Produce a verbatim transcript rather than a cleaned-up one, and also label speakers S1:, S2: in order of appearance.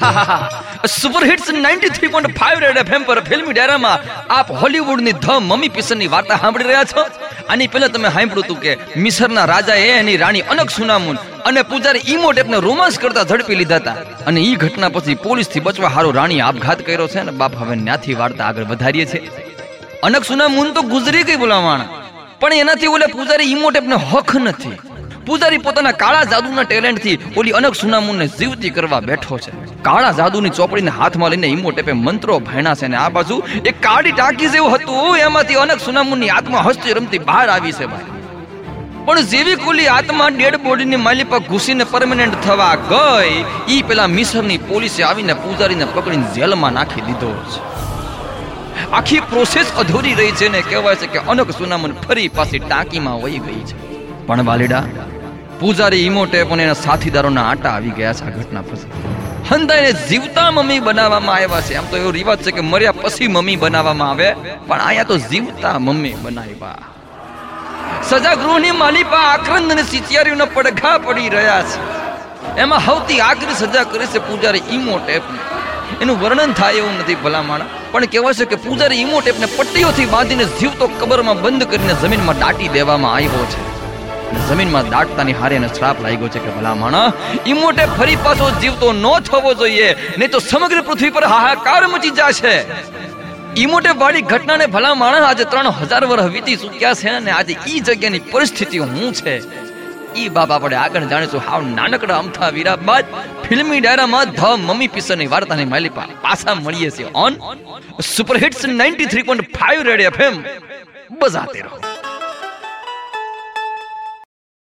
S1: Super hits ninety three point five red FM પર ફિલ્મી ડાયરામાં આપ હોલીવુડની ધ મમ્મી પિક્ચરની વાર્તા સાંભળી રહ્યા છો. આની પહેલા તમે સાંભળ્યું હતું કે મિસરના રાજાએ એની રાણી અનકસુનામુન અને પૂજારી ઇમોટેપને રોમાન્સ કરતા ઝડપી લીધા હતા. અને ઈ ઘટના પછી પોલીસથી બચવા હારો રાણી આપઘાત કર્યો છે. ને બાપ હવે ત્યાંથી વાર્તા આગળ વધારીએ છે. અનકસુનામુન તો ગુજરી ગઈ બોલાવાણ, પણ એનાથી ઓલે પૂજારી ઇમોટેપને હક નથી. પૂજારી પોતાના કાળા જાદુના ટેલેન્ટથી ઓલી અનકસુનામુનને જીવતી કરવા બેઠો છે. કાળા જાદુની ચોપડીને હાથમાં લઈને ઇમોટેપે મંત્રો ભણ્યા છે. ને આ બાજુ એક કાળી ટાંકી જેવું હતું, એમાંથી અનકસુનામુનની આત્મા હસતી રમતી બહાર આવી છે ભાઈ. પણ જેવી કુલી આત્મા ડેડ બોડીની માલી પર ઘૂસીને પરમેનન્ટ થવા ગઈ, ઈ પેલા મિસરની પોલીસે આવીને પૂજારીને પકડીને જેલમાં નાખી દીધો છે. આખી પ્રોસેસ અધૂરી રહી છે ને કહેવાય છે કે અનકસુનામુન ફરી પાછી ટાંકીમાં વહી ગઈ છે. પણ વાલીડા, પૂજારી ઇમોટેપ અને એના સાથીદારોના આટા આવી ગયા છે. આ ઘટના પછી હંધાઈને જીવતા મમ્મી બનાવવામાં આવ્યા છે. આમ તો એવો રિવાજ છે કે મર્યા પછી મમ્મી બનાવવામાં આવે, પણ અહીંયા તો જીવતા મમ્મી બનાવ્યા. સજા ગૃહની માલિપા આક્રંદ અને સિચિયારીઓના પડઘા પડી રહ્યા છે. એમાં સૌથી આકરી સજા કરે છે પૂજારી ઇમોટેપને. એનું વર્ણન થાય એવું નથી ભલામણ, પણ કહેવાય છે કે પૂજારી ઇમોટેપને પટ્ટીઓથી બાંધીને જીવતો કબરમાં બંધ કરીને જમીનમાં દાટી દેવામાં આવ્યો છે. જમીનમાં દાટતાની હારે એને શ્રાપ લાગ્યો છે કે ભલામણ ઇમોટેપ ફરી પાછો જીવતો ન થવો જોઈએ, નહીં તો સમગ્ર પૃથ્વી પર હાહાકાર મચી જશે. ઇમોટેપ વાળી ઘટનાને ભલામણ આજે ત્રણ હજાર વર્ષ વીતી ચૂક્યા છે અને આજે ઈ જગ્યાની પરિસ્થિતિ શું છે ઈ બાપ આપણે આગળ જાણીશું. હાવ નાનકડા અમથા વીરા બાદ ફિલ્મી ડાયરામાં ધ મમ્મી પિક્ચરની વાર્તાની માલિપા પાછા મળીએ છીએ on super hits ninety three point five red FM. બજાતે રહો.